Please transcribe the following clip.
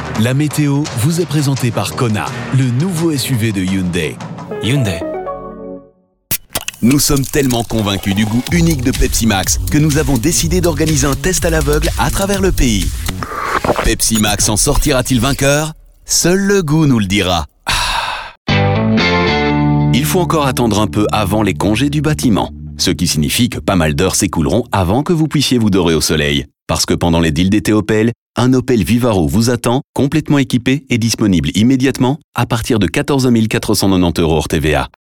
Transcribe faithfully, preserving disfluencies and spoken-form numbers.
La météo vous est présentée par Kona, le nouveau S U V de Hyundai. Hyundai. Nous sommes tellement convaincus du goût unique de Pepsi Max que nous avons décidé d'organiser un test à l'aveugle à travers le pays. Pepsi Max en sortira-t-il vainqueur ? Seul le goût nous le dira. Il faut encore attendre un peu avant les congés du bâtiment, ce qui signifie que pas mal d'heures s'écouleront avant que vous puissiez vous dorer au soleil. Parce que pendant les deals d'été Opel, un Opel Vivaro vous attend, complètement équipé et disponible immédiatement à partir de quatorze mille quatre cent quatre-vingt-dix euros hors T V A.